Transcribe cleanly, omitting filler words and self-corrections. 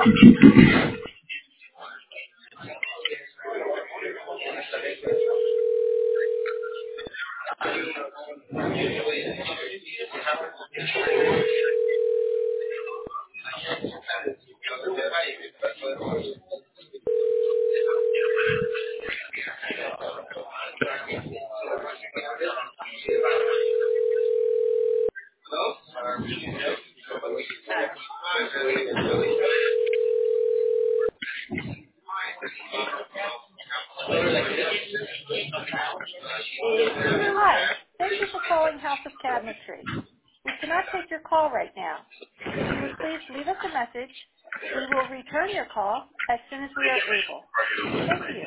Hi. Thank you for calling House of Cabinetry. We cannot take your call right now. If you would please leave us a message, we will return your call as soon as we are able. Thank you.